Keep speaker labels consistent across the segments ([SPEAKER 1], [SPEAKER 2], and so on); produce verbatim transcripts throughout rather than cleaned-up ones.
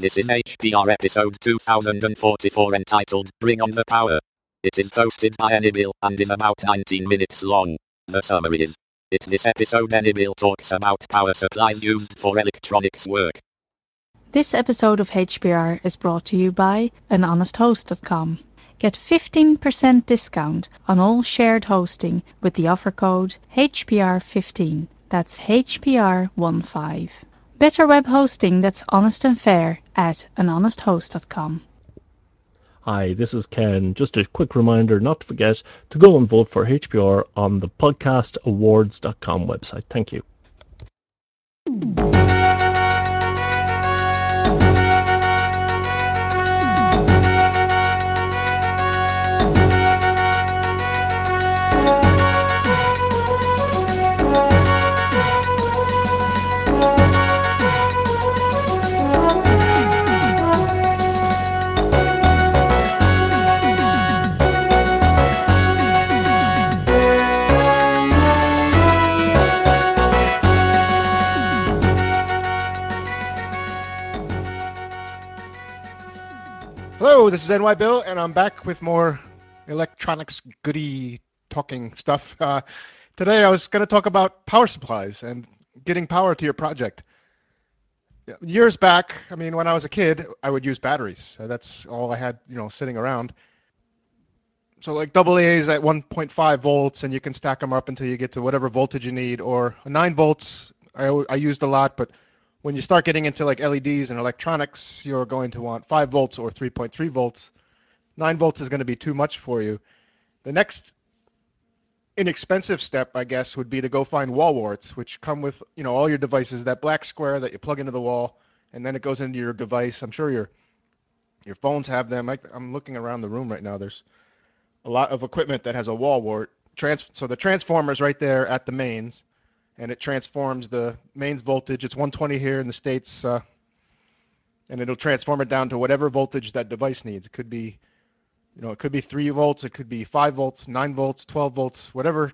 [SPEAKER 1] This is H P R episode two thousand forty-four entitled Bring on the Power. It is hosted by Anybill and is about nineteen minutes long. The summary is: in this episode Anybill talks about power supplies used for electronics work.
[SPEAKER 2] This episode of H P R is brought to you by an honest host dot com. Get fifteen percent discount on all shared hosting with the offer code H P R fifteen. That's H P R fifteen. Better web hosting that's honest and fair at an honest host dot com.
[SPEAKER 3] Hi, this is Ken. Just a quick reminder not to forget to go and vote for H P R on the podcast awards dot com website. Thank you.
[SPEAKER 4] Hello, this is N Y Bill, and I'm back with more electronics goody talking stuff. Uh, today I was going to talk about power supplies and getting power to your project. Yeah, years back, I mean, when I was a kid, I would use batteries. Uh, That's all I had, you know, sitting around. So like double A's at one point five volts, and you can stack them up until you get to whatever voltage you need. Or nine volts, I, al- I used a lot, but when you start getting into like L E Ds and electronics, you're going to want five volts or three point three volts. nine volts is going to be too much for you. The next inexpensive step, I guess, would be to go find wall warts, which come with, you know, all your devices, that black square that you plug into the wall, and then it goes into your device. I'm sure your your phones have them. I, I'm looking around the room right now. There's a lot of equipment that has a wall wart. Trans- so the transformer is right there at the mains, and it transforms the mains voltage. It's one twenty here in the States, uh, and it'll transform it down to whatever voltage that device needs. It could be You know, it could be three volts, it could be five volts, nine volts, twelve volts, whatever.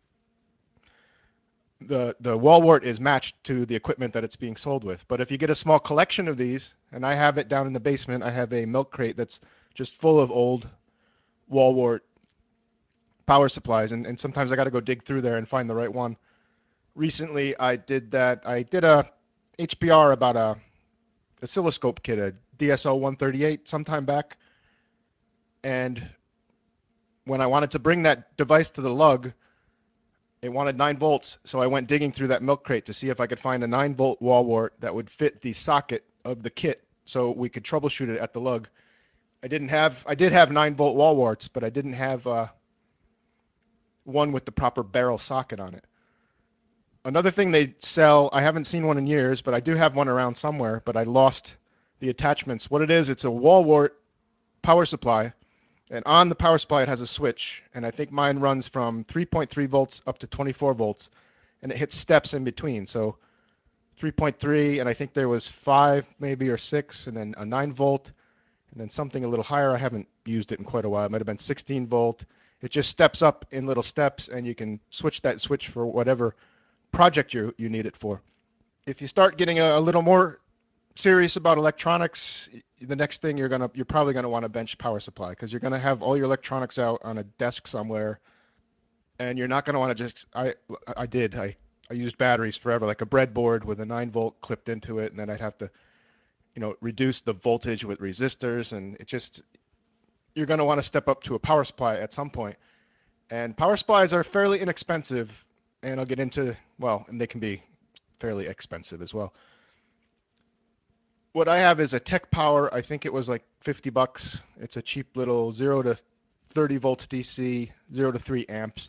[SPEAKER 4] The the wall wart is matched to the equipment that it's being sold with. But if you get a small collection of these, and I have it down in the basement, I have a milk crate that's just full of old wall wart power supplies, and, and sometimes I got to go dig through there and find the right one. Recently, I did that. I did a H P R about a oscilloscope kit, a D S O one thirty-eight, sometime back, and when I wanted to bring that device to the lug, it wanted nine volts, so I went digging through that milk crate to see if I could find a nine volt wall wart that would fit the socket of the kit so we could troubleshoot it at the lug. I didn't have, I did have nine volt wall warts, but I didn't have uh, one with the proper barrel socket on it. Another thing they sell, I haven't seen one in years, but I do have one around somewhere, but I lost the attachments. What it is, it's a wall wart power supply. And on the power supply, it has a switch, and I think mine runs from three point three volts up to twenty-four volts, and it hits steps in between. So three point three, and I think there was five maybe or six, and then a nine volt, and then something a little higher. I haven't used it in quite a while. It might have been sixteen volt. It just steps up in little steps, and you can switch that switch for whatever project you you need it for. If you start getting a, a little more serious about electronics, the next thing you're gonna you're probably gonna want a bench power supply because you're gonna have all your electronics out on a desk somewhere, and you're not gonna want to just I I did I I used batteries forever, like a breadboard with a nine volt clipped into it, and then I'd have to you know reduce the voltage with resistors, and it just you're gonna want to step up to a power supply at some point. And power supplies are fairly inexpensive, and I'll get into well, and they can be fairly expensive as well. What I have is a Tech Power. I think it was like fifty bucks. It's a cheap little zero to thirty volts D C, zero to three amps.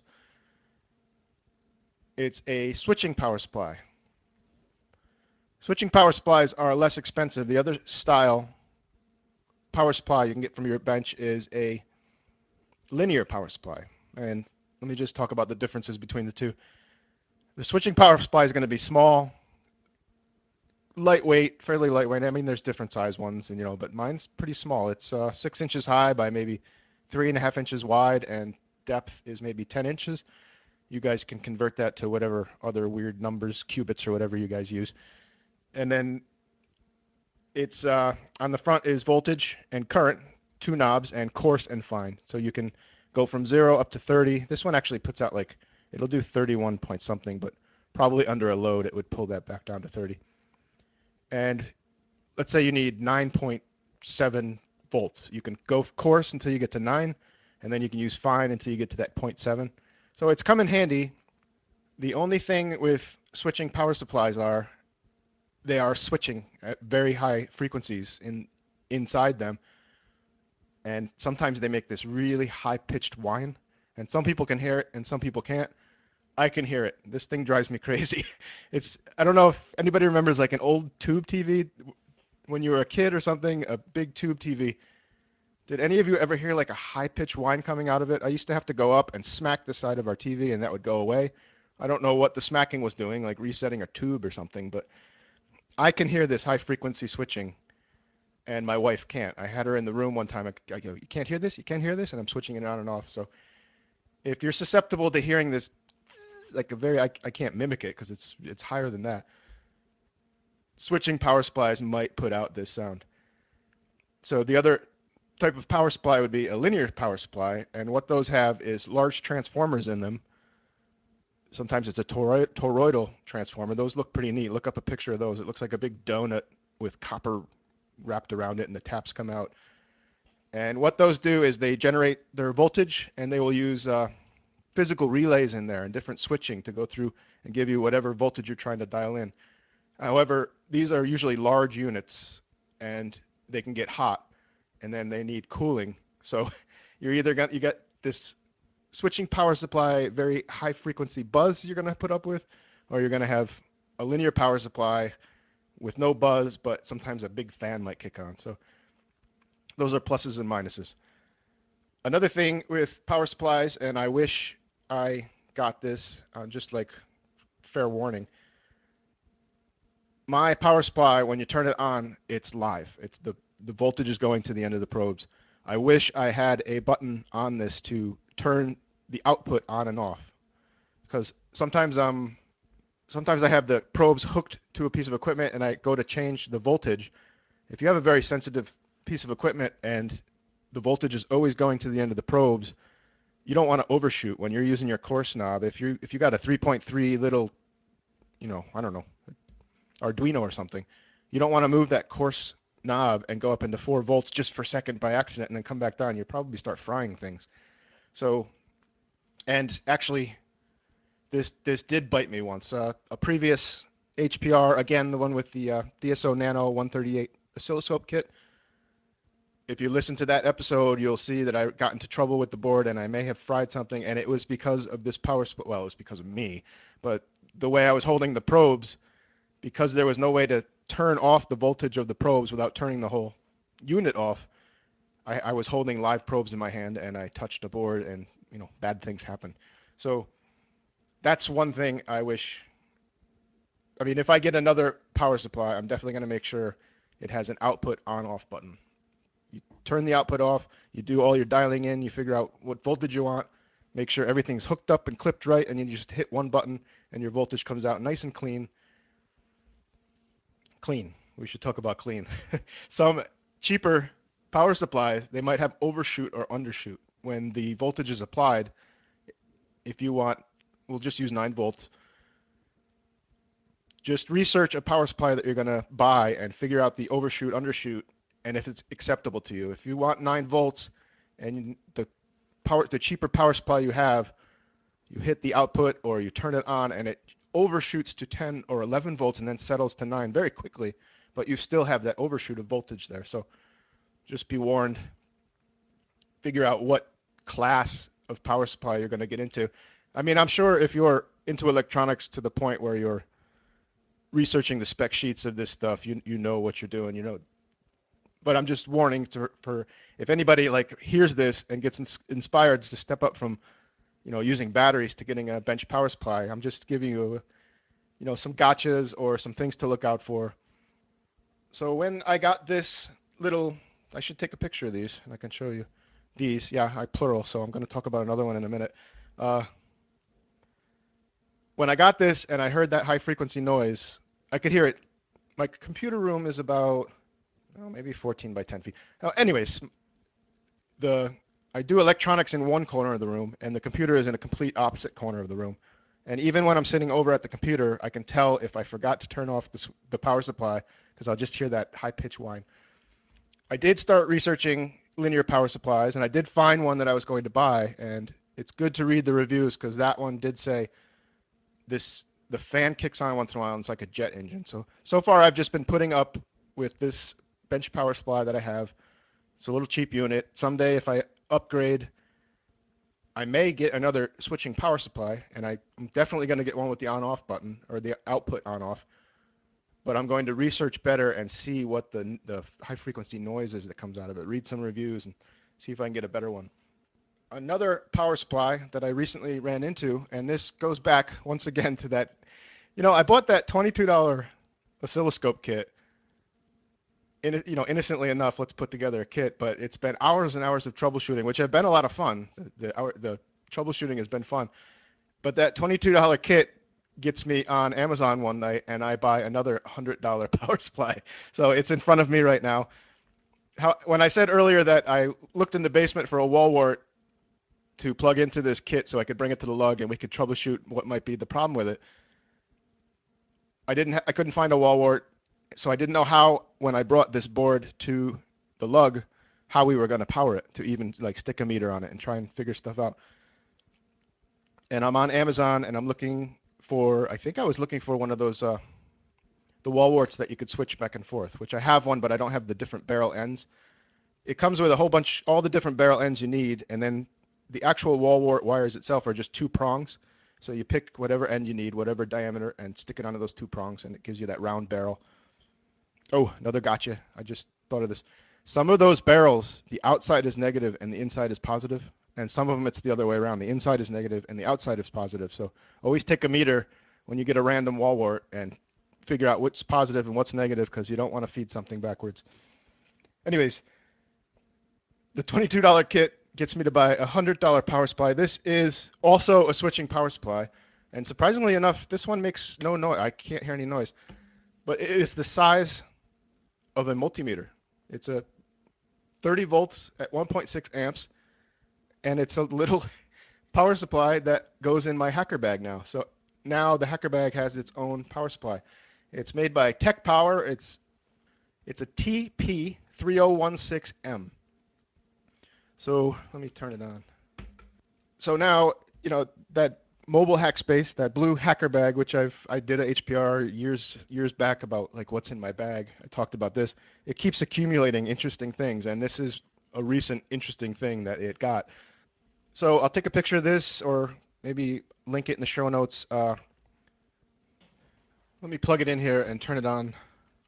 [SPEAKER 4] It's a switching power supply. Switching power supplies are less expensive. The other style power supply you can get from your bench is a linear power supply. And let me just talk about the differences between the two. The switching power supply is going to be small, lightweight, fairly lightweight. I mean, there's different size ones, and you know, but mine's pretty small. It's uh, six inches high by maybe three and a half inches wide, and depth is maybe ten inches. You guys can convert that to whatever other weird numbers, cubits or whatever you guys use. And then It's uh, on the front is voltage and current, two knobs, and coarse and fine. So you can go from zero up to thirty. This one actually puts out like, it'll do thirty-one point something, but probably under a load it would pull that back down to thirty. And let's say you need nine point seven volts. You can go coarse until you get to nine, and then you can use fine until you get to that zero point seven. So it's come in handy. The only thing with switching power supplies are they are switching at very high frequencies in inside them, and sometimes they make this really high-pitched whine, and some people can hear it and some people can't. I can hear it. This thing drives me crazy. It's, I don't know if anybody remembers like an old tube T V when you were a kid or something, a big tube T V. Did any of you ever hear like a high-pitched whine coming out of it? I used to have to go up and smack the side of our T V and that would go away. I don't know what the smacking was doing, like resetting a tube or something, but I can hear this high-frequency switching, and my wife can't. I had her in the room one time. I, I go, "You can't hear this? You can't hear this?" And I'm switching it on and off. So if you're susceptible to hearing this, like a very, I, I can't mimic it because it's it's higher than that. Switching power supplies might put out this sound. So the other type of power supply would be a linear power supply, and what those have is large transformers in them. Sometimes it's a toroid, toroidal transformer. Those look pretty neat. Look up a picture of those. It looks like a big donut with copper wrapped around it, and the taps come out. And what those do is they generate their voltage, and they will use uh, physical relays in there and different switching to go through and give you whatever voltage you're trying to dial in. However, these are usually large units, and they can get hot, and then they need cooling. So you're either got you got this switching power supply, very high frequency buzz you're going to put up with, or you're going to have a linear power supply with no buzz, but sometimes a big fan might kick on. So those are pluses and minuses. Another thing with power supplies, and I wish I got this, uh, just like fair warning, my power supply, when you turn it on, it's live. It's the, the voltage is going to the end of the probes. I wish I had a button on this to turn the output on and off, because sometimes um sometimes I have the probes hooked to a piece of equipment and I go to change the voltage. If you have a very sensitive piece of equipment and the voltage is always going to the end of the probes, you don't want to overshoot when you're using your coarse knob. If you if you got a three point three little, you know, I don't know, Arduino or something, you don't want to move that coarse knob and go up into four volts just for a second by accident and then come back down. You'll probably start frying things. So, and actually, this this did bite me once. Uh, a previous H P R, again, the one with the uh, D S O Nano one thirty-eight oscilloscope kit. If you listen to that episode, you'll see that I got into trouble with the board and I may have fried something, and it was because of this power split. Well, it was because of me, but the way I was holding the probes, because there was no way to turn off the voltage of the probes without turning the whole unit off, I, I was holding live probes in my hand and I touched a board, and you know, bad things happen. So that's one thing I wish. I mean, if I get another power supply, I'm definitely going to make sure it has an output on-off button. You turn the output off, you do all your dialing in, you figure out what voltage you want, make sure everything's hooked up and clipped right, and you just hit one button and your voltage comes out nice and clean. Clean. We should talk about clean. Some cheaper power supplies, they might have overshoot or undershoot. When the voltage is applied, if you want, we'll just use nine volts. Just research a power supply that you're going to buy and figure out the overshoot, undershoot, and if it's acceptable to you. If you want nine volts and the power, the cheaper power supply you have, you hit the output or you turn it on and it overshoots to ten or eleven volts and then settles to nine very quickly, but you still have that overshoot of voltage there. So just be warned. Figure out what class of power supply you're going to get into. I mean, I'm sure if you're into electronics to the point where you're researching the spec sheets of this stuff, you you know what you're doing, you know. But I'm just warning to, for if anybody like hears this and gets ins inspired to step up from, you know, using batteries to getting a bench power supply. I'm just giving you, you know, some gotchas or some things to look out for. So when I got this little, I should take a picture of these and I can show you these. Yeah, I plural, so I'm going to talk about another one in a minute. Uh, when I got this and I heard that high frequency noise, I could hear it. My computer room is about oh, maybe fourteen by ten feet. Oh, anyways, the I do electronics in one corner of the room, and the computer is in a complete opposite corner of the room. And even when I'm sitting over at the computer, I can tell if I forgot to turn off the, the power supply because I'll just hear that high-pitched whine. I did start researching linear power supplies, and I did find one that I was going to buy. And it's good to read the reviews because that one did say this the fan kicks on once in a while and it's like a jet engine. So so far I've just been putting up with this bench power supply that I have. It's a little cheap unit. Someday if I upgrade, I may get another switching power supply, and I, I'm definitely going to get one with the on-off button or the output on-off. But I'm going to research better and see what the the high frequency noise is that comes out of it. Read some reviews and see if I can get a better one. Another power supply that I recently ran into, and this goes back once again to that, you know, I bought that twenty-two dollar oscilloscope kit. In, you know, innocently enough, let's put together a kit, but it's been hours and hours of troubleshooting, which have been a lot of fun. The, the, our, the troubleshooting has been fun. But that twenty-two dollar kit gets me on Amazon one night, and I buy another one hundred dollar power supply. So it's in front of me right now. How, when I said earlier that I looked in the basement for a wall wart to plug into this kit so I could bring it to the lug and we could troubleshoot what might be the problem with it, I didn't. Ha- I couldn't find a wall wart, so I didn't know how, when I brought this board to the lug, how we were going to power it to even like stick a meter on it and try and figure stuff out. And I'm on Amazon and I'm looking for. I think I was looking for one of those uh, the wall warts that you could switch back and forth, which I have one, but I don't have the different barrel ends. It comes with a whole bunch, all the different barrel ends you need, and then the actual wall wart wires itself are just two prongs. So you pick whatever end you need, whatever diameter, and stick it onto those two prongs, and it gives you that round barrel. Oh, another gotcha. I just thought of this. Some of those barrels, the outside is negative and the inside is positive, and some of them it's the other way around. The inside is negative and the outside is positive. So always take a meter when you get a random wall wart and figure out what's positive and what's negative because you don't want to feed something backwards. Anyways, the twenty-two dollar kit gets me to buy a one hundred dollar power supply. This is also a switching power supply. And surprisingly enough, this one makes no noise. I can't hear any noise. But it is the size of a multimeter. It's a thirty volts at one point six amps. And it's a little power supply that goes in my hacker bag now. So now the hacker bag has its own power supply. It's made by Tech Power. It's, it's a T P three oh one six M. So let me turn it on. So now, you know, that mobile hack space, that blue hacker bag, which I've I did a H P R years years back about like what's in my bag. I talked about this. It keeps accumulating interesting things, and this is a recent interesting thing that it got. So I'll take a picture of this, or maybe link it in the show notes. Uh, let me plug it in here and turn it on.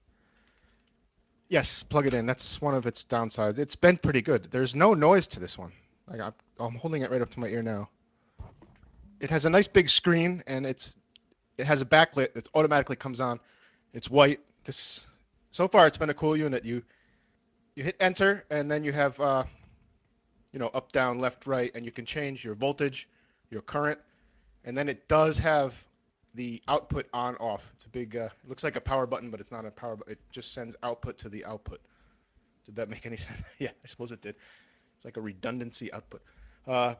[SPEAKER 4] Yes, plug it in. That's one of its downsides. It's been pretty good. There's no noise to this one. Like I'm, I'm holding it right up to my ear now. It has a nice big screen, and it's it has a backlit that automatically comes on. It's white. This so far it's been a cool unit. You you hit enter, and then you have uh, you know up, down, left, right, and you can change your voltage, your current, and then it does have the output on off. It's a big. Uh, it looks like a power button, but it's not a power button. It just sends output to the output. Did that make any sense? Yeah, I suppose it did. It's like a redundancy output. Uh,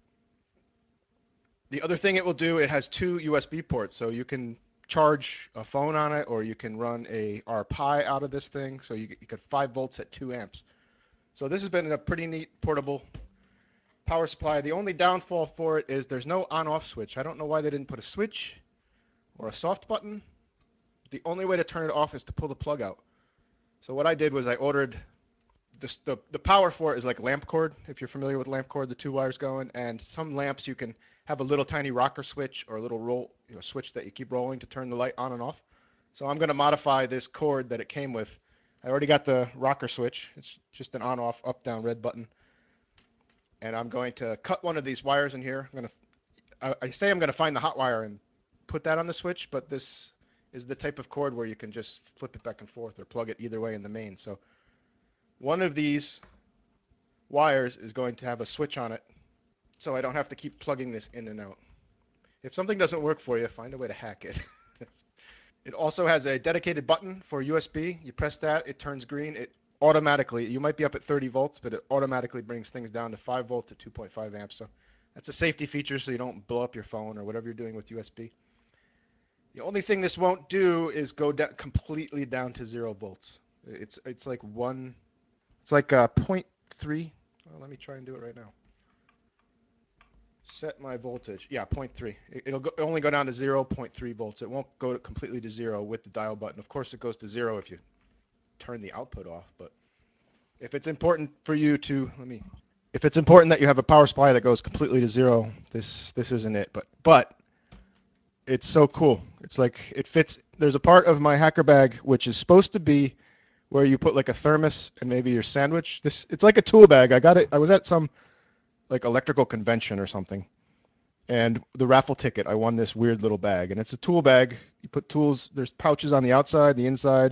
[SPEAKER 4] the other thing it will do, it has two U S B ports, so you can charge a phone on it, or you can run a R Pi out of this thing. So you, you get five volts at two amps. So this has been a pretty neat portable power supply. The only downfall for it is there's no on-off switch. I don't know why they didn't put a switch or a soft button. The only way to turn it off is to pull the plug out. So what I did was I ordered this, the the power for it is like lamp cord. If you're familiar with lamp cord, the two wires going, and some lamps you can have a little tiny rocker switch or a little roll, you know, switch that you keep rolling to turn the light on and off. So I'm going to modify this cord that it came with. I already got the rocker switch. It's just an on-off, up-down red button. And I'm going to cut one of these wires in here. I'm going to, I, I say I'm going to find the hot wire and put that on the switch, but this is the type of cord where you can just flip it back and forth or plug it either way in the main. So one of these wires is going to have a switch on it, so I don't have to keep plugging this in and out. If something doesn't work for you, find a way to hack it. It also has a dedicated button for U S B. You press that, it turns green. It automatically, you might be up at thirty volts, but it automatically brings things down to five volts to two point five amps. So that's a safety feature so you don't blow up your phone or whatever you're doing with U S B. The only thing this won't do is go down completely down to zero volts. It's it's like one, it's like a point three. Well, let me try and do it right now. Set my voltage. Yeah, zero point three. It'll go, only go down to zero point three volts. It won't go completely to zero with the dial button. Of course, it goes to zero if you turn the output off. But if it's important for you to, let me, if it's important that you have a power supply that goes completely to zero, this this isn't it. But but it's so cool. It's like it fits. There's a part of my hacker bag which is supposed to be where you put like a thermos and maybe your sandwich. This it's like a tool bag. I got it. I was at some like electrical convention or something, and the raffle ticket, I won this weird little bag, and it's a tool bag. You put tools. There's pouches on the outside, the inside,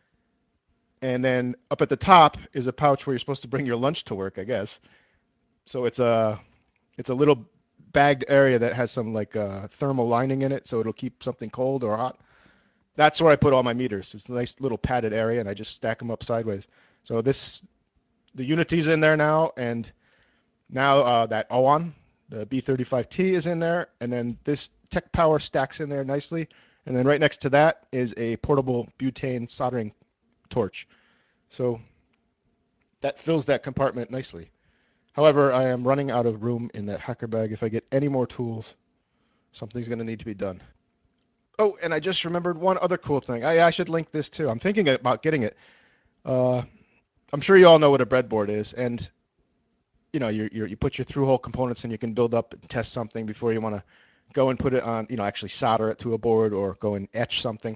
[SPEAKER 4] and then up at the top is a pouch where you're supposed to bring your lunch to work, I guess. So it's a it's a little bagged area that has some like uh, thermal lining in it, so it'll keep something cold or hot. That's where I put all my meters. It's a nice little padded area, and I just stack them up sideways. So this, the Unity's in there now, and now uh, that O N, the B thirty-five T is in there, and then this Tech Power stacks in there nicely, and then right next to that is a portable butane soldering torch. So that fills that compartment nicely. However, I am running out of room in that hacker bag. If I get any more tools, something's going to need to be done. Oh, and I just remembered one other cool thing. I, I should link this too. I'm thinking about getting it. Uh, I'm sure you all know what a breadboard is, and you know, you you put your through-hole components and you can build up and test something before you want to go and put it on, you know, actually solder it to a board or go and etch something.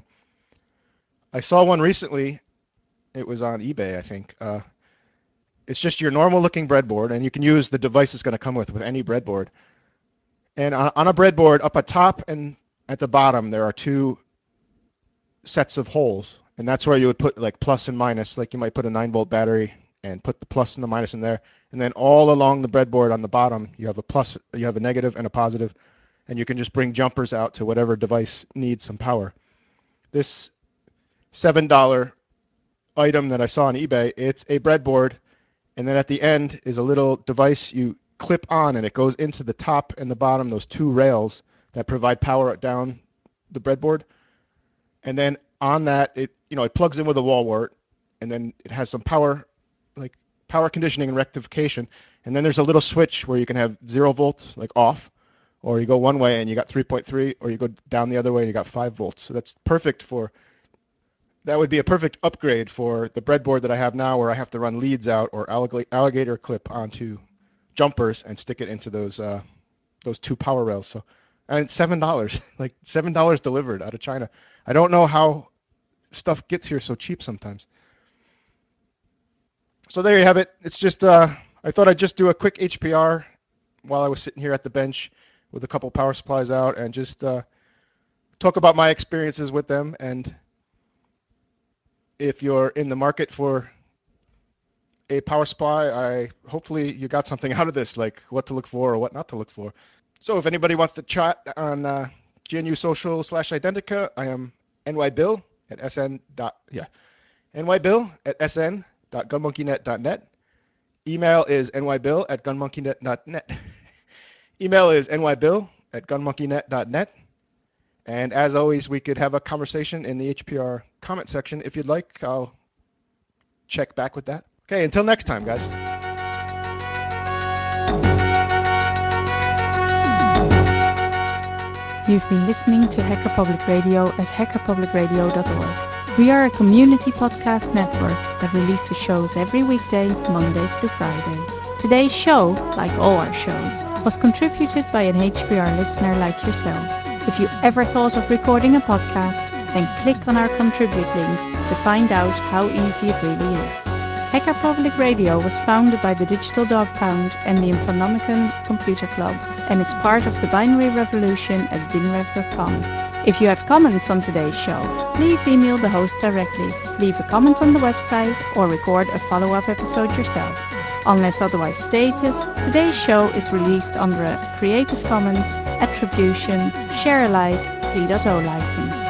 [SPEAKER 4] I saw one recently. It was on eBay, I think. Uh, it's just your normal-looking breadboard, and you can use the device it's going to come with with any breadboard. And on, on a breadboard, up at top and at the bottom, there are two sets of holes, and that's where you would put like plus and minus. Like you might put a nine-volt battery and put the plus and the minus in there, and then all along the breadboard on the bottom, you have a plus, you have a negative and a positive, and you can just bring jumpers out to whatever device needs some power. This seven dollar item that I saw on eBay, it's a breadboard, and then at the end is a little device you clip on, and it goes into the top and the bottom, those two rails that provide power down the breadboard. And then on that, it you know it plugs in with a wall wart, and then it has some power, like power conditioning and rectification. And then there's a little switch where you can have zero volts, like off, or you go one way and you got three point three, or you go down the other way and you got five volts. So that's perfect for. That would be a perfect upgrade for the breadboard that I have now, where I have to run leads out or alligator clip onto jumpers and stick it into those uh, those two power rails. So, and it's seven dollars, like seven dollars delivered out of China. I don't know how stuff gets here so cheap sometimes. So there you have it. It's just uh, I thought I'd just do a quick H P R while I was sitting here at the bench with a couple power supplies out, and just uh, talk about my experiences with them. And if you're in the market for a power supply, I hopefully you got something out of this, like what to look for or what not to look for. So if anybody wants to chat on uh, G N U Social slash Identica, I am nybill at sn dot yeah nybill at sn dot gunmonkeynet dot net. Email is nybill at gunmonkeynet dot net. Email is nybill at gunmonkeynet dot net. And as always, we could have a conversation in the H P R comment section if you'd like. I'll check back with that. Okay, until next time, guys.
[SPEAKER 2] You've been listening to Hacker Public Radio at hacker public radio dot org. We are a community podcast network that releases shows every weekday, Monday through Friday. Today's show, like all our shows, was contributed by an H P R listener like yourself. If you ever thought of recording a podcast, then click on our contribute link to find out how easy it really is. Hacker Public Radio was founded by the Digital Dog Pound and the Infonomicon Computer Club, and is part of the binary revolution at binrev dot com. If you have comments on today's show, please email the host directly, leave a comment on the website, or record a follow-up episode yourself. Unless otherwise stated, today's show is released under a Creative Commons Attribution Share Alike three point oh license.